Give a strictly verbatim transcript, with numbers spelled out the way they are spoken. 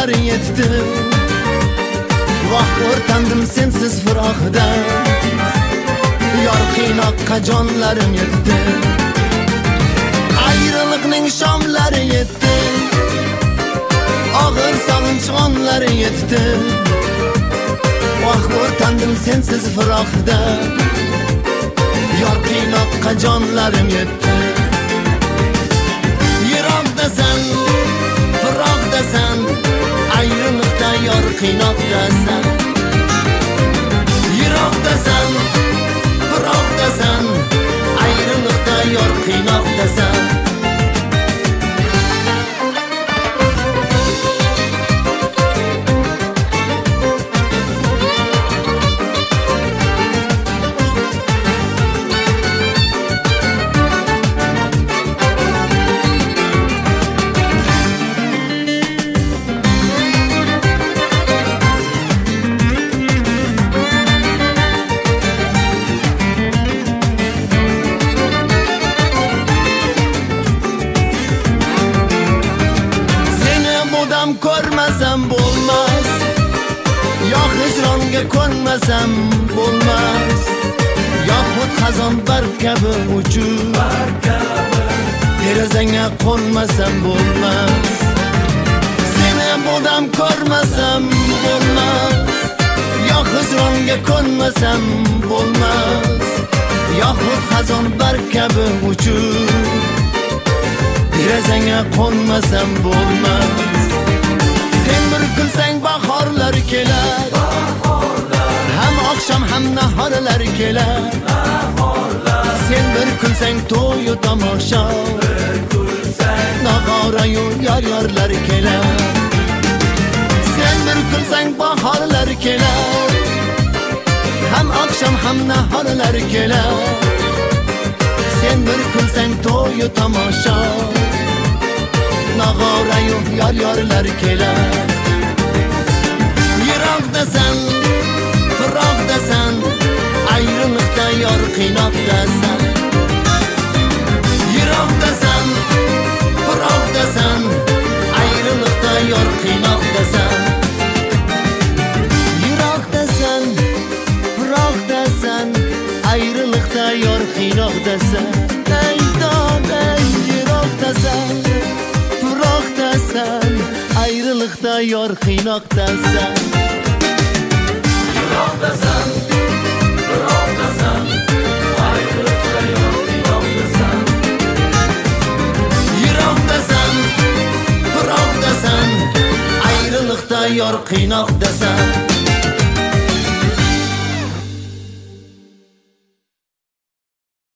qachonlari yetdi. Vaqt o'rtandim sensiz firoqda. Yor qiynoqqa jonlarim yetdi. Ayriliqning shomlari yetdi. Og'ir sog'inch onlari yetdi. Vaqt o'rtandim sensiz firoqda. Yor qiynoqqa jonlarim yetdi. Yiroqdasan, firoqdasan, ayriliqda yor qiynoqdasan. Yiroqdasan, firoqdasan, ayriliqda yor qiynoqdasan. Ko'rmasam bo'lmas, yo hijronga ko'nmasam bo'lmas, yoxud xazon barg kabi uchib derazangga qo'nmasam bo'lmas. Seni bodam ko'rmasam bo'lmas, yo hijronga ko'nmasam bo'lmas, yoxud xazon barg kabi uchib derazangga qo'nmasam bo'lmas. Sen bir kulsang bahorlar kelar, ham oqshom ham nahorlar kelar. Sen bir kulsang to'yu tomosha, nag'orayu yor-yorlar kelar. Sen bir kulsang bahorlar kelar, ham oqshom ham nahorlar kelar. Sen bir kulsang to'yu tomosha, nag'orayu yor-yorlar kelar. Yiroqdasan, firoqdasan, ayriliqda yor qiynoqdasan. Yiroqdasan, firoqdasan, ayriliqda yor qiynoqdasan. Yiroqdasan, firoqdasan, ayriliqda yor qiynoqdasan. Aydoday yiroqdasan, firoqdasan, ayriliqda yor qiynoqdasan. Yiroqdasan, firoqdasan, ayriliqda yor qiynoqdasan. Yiroqdasan, firoqdasan, ayriliqda yor qiynoqdasan.